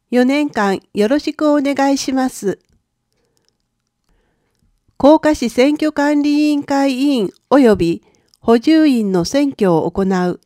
4年間よろしくお願いします。甲賀市選挙管理委員会委員及び補充員の選挙を行う。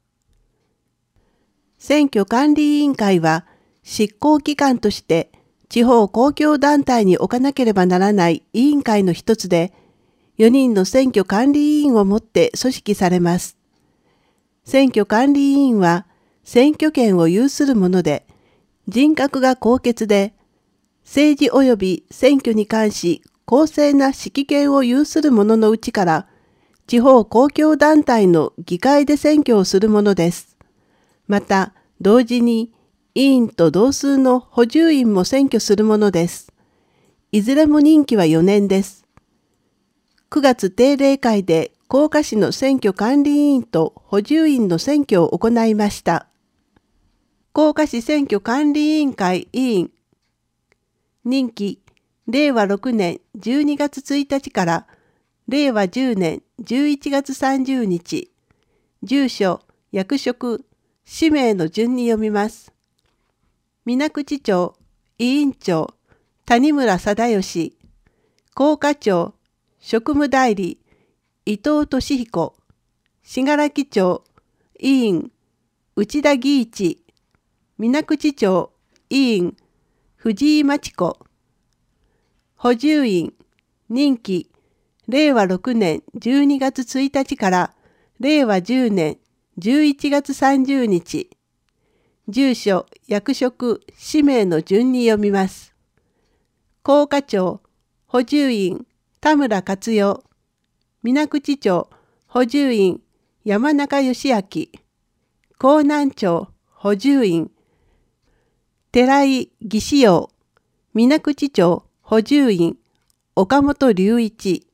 選挙管理委員会は執行機関として地方公共団体に置かなければならない委員会の一つで、4人の選挙管理委員をもって組織されます。選挙管理委員は選挙権を有するもので、人格が高潔で、政治及び選挙に関し公正な指揮権を有する者のうちから、地方公共団体の議会で選挙をするものです。また、同時に委員と同数の補充員も選挙するものです。いずれも任期は4年です。9月定例会で甲賀市の選挙管理委員と補充員の選挙を行いました。甲賀市選挙管理委員会委員、任期令和6年12月1日から令和10年11月30日、住所、役職、氏名の順に読みます。水口町委員長、谷村貞義、甲賀町職務代理、伊藤俊彦、信楽町委員、内田義一、水口町委員、藤井真知子、補充員、任期、令和6年12月1日から令和10年11月30日、住所、役職、氏名の順に読みます。甲賀町補充員、田村克代、水口町補充員、山中義明、甲南町補充員、寺井義士陽、水口町補充員、岡本隆一。